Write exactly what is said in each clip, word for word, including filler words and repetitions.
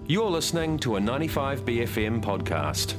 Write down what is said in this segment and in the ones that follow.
You're listening to a ninety-five B F M podcast.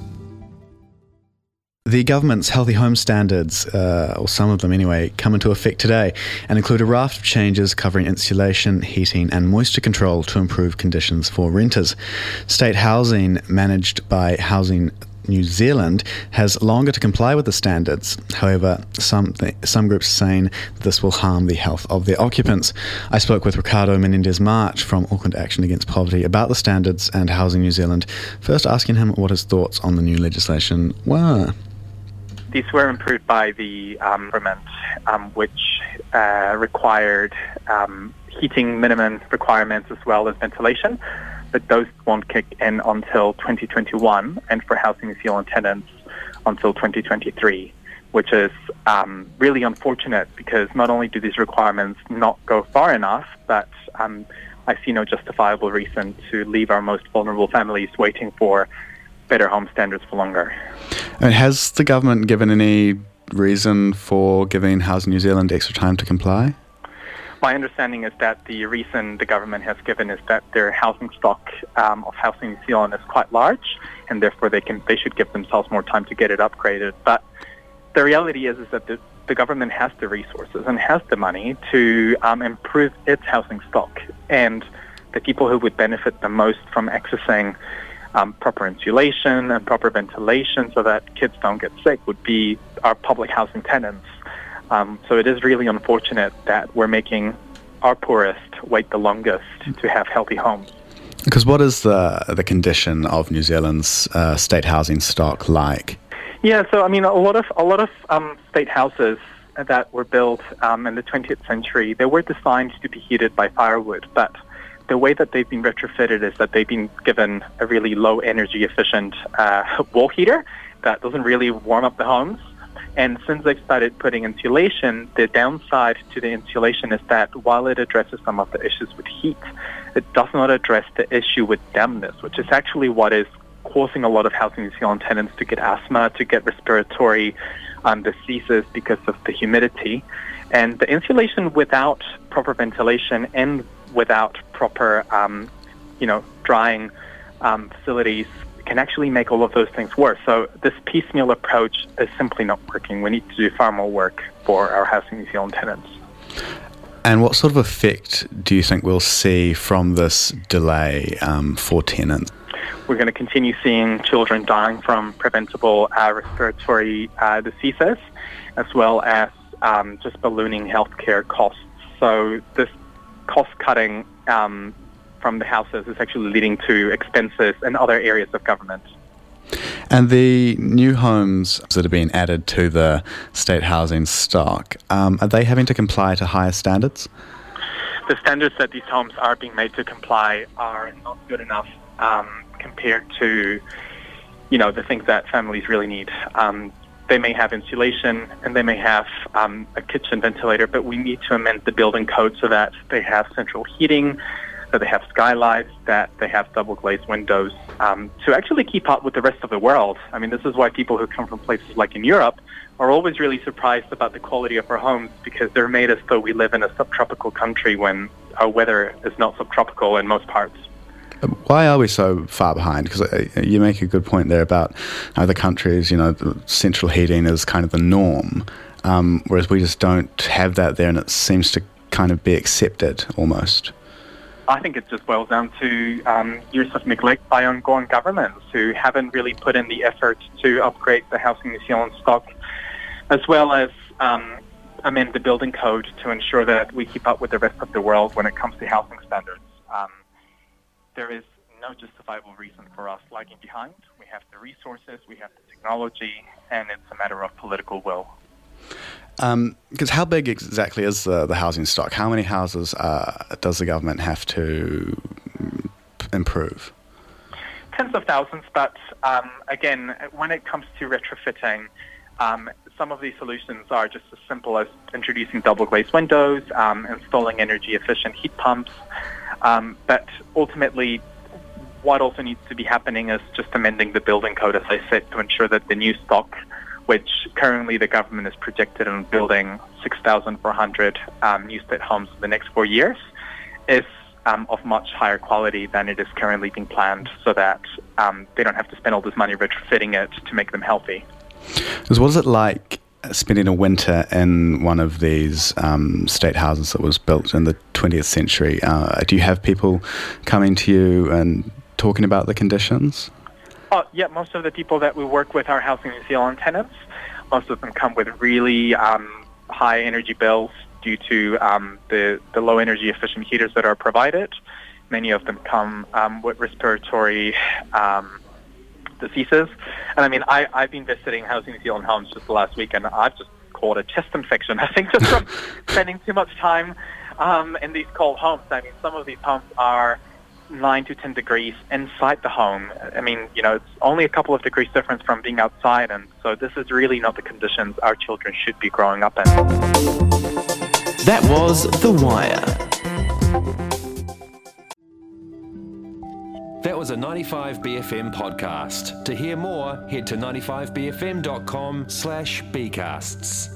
The government's healthy home standards, uh, or some of them anyway, come into effect today and include a raft of changes covering insulation, heating and moisture control to improve conditions for renters. State housing, managed by Housing New Zealand, has longer to comply with the standards. However, some th- some groups are saying this will harm the health of their occupants. I spoke with Ricardo Menendez-March from Auckland Action Against Poverty about the standards and Housing New Zealand, first asking him what his thoughts on the new legislation were. These were improved by the um, government, um, which uh, required um, heating minimum requirements as well as ventilation, but those won't kick in until twenty twenty-one, and for Housing New Zealand tenants until twenty twenty-three, which is um, really unfortunate because not only do these requirements not go far enough, but um, I see no justifiable reason to leave our most vulnerable families waiting for better home standards for longer. And has the government given any reason for giving Housing New Zealand extra time to comply? My understanding is that the reason the government has given is that their housing stock um, of Housing New Zealand is quite large, and therefore they can they should give themselves more time to get it upgraded. But the reality is is that the, the government has the resources and has the money to um, improve its housing stock, and the people who would benefit the most from accessing um, proper insulation and proper ventilation so that kids don't get sick would be our public housing tenants. Um, so it is really unfortunate that we're making our poorest wait the longest to have healthy homes. Because what is the the condition of New Zealand's uh, state housing stock like? Yeah, so I mean, a lot of a lot of um, state houses that were built um, in the twentieth century, they were designed to be heated by firewood, but the way that they've been retrofitted is that they've been given a really low energy efficient uh, wall heater that doesn't really warm up the homes. And since they've started putting insulation, the downside to the insulation is that while it addresses some of the issues with heat, it does not address the issue with dampness, which is actually what is causing a lot of Housing New Zealand tenants to get asthma, to get respiratory um, diseases because of the humidity. And the insulation without proper ventilation and without proper, um, you know, drying um, facilities can actually make all of those things worse. So this piecemeal approach is simply not working. We need to do far more work for our Housing New Zealand tenants. And what sort of effect do you think we'll see from this delay um, for tenants? We're going to continue seeing children dying from preventable uh, respiratory uh, diseases, as well as um, just ballooning healthcare costs. So this cost-cutting um, from the houses is actually leading to expenses in other areas of government. And the new homes that are being added to the state housing stock, um, are they having to comply to higher standards? The standards that these homes are being made to comply are not good enough um, compared to, you know, the things that families really need. Um, they may have insulation and they may have um, a kitchen ventilator, but we need to amend the building code so that they have central heating, that they have skylights, that they have double glazed windows um, to actually keep up with the rest of the world. I mean, this is why people who come from places like in Europe are always really surprised about the quality of our homes, because they're made as though we live in a subtropical country when our weather is not subtropical in most parts. Why are we so far behind? Because you make a good point there about other countries, you know, central heating is kind of the norm, um, whereas we just don't have that there, and it seems to kind of be accepted almost. I think it just boils down to um, years of neglect by ongoing governments who haven't really put in the effort to upgrade the Housing New Zealand stock, as well as um, amend the building code to ensure that we keep up with the rest of the world when it comes to housing standards. Um, there is no justifiable reason for us lagging behind. We have the resources, we have the technology, and it's a matter of political will. Um, because how big exactly is the, the housing stock? How many houses uh, does the government have to improve? Tens of thousands, but um, again, when it comes to retrofitting, um, some of these solutions are just as simple as introducing double glazed windows, um, installing energy efficient heat pumps, um, but ultimately what also needs to be happening is just amending the building code, as I said, to ensure that the new stock, which currently the government is projected on building six thousand four hundred um, new state homes in the next four years, is um, of much higher quality than it is currently being planned, so that um, they don't have to spend all this money retrofitting it to make them healthy. So what is it like spending a winter in one of these um, state houses that was built in the twentieth century? Uh, do you have people coming to you and talking about the conditions? Oh, yeah, most of the people that we work with are Housing New Zealand tenants. Most of them come with really um, high energy bills due to um, the, the low energy efficient heaters that are provided. Many of them come um, with respiratory um, diseases. And I mean, I, I've been visiting Housing New Zealand homes just the last week, and I've just caught a chest infection, I think, just from spending too much time um, in these cold homes. I mean, some of these homes are nine to ten degrees inside the home. I mean, you know, it's only a couple of degrees difference from being outside, and so this is really not the conditions our children should be growing up in. That was The Wire. That was a ninety-five B F M podcast. To hear more, head to ninety-five b f m dot com slash bcasts.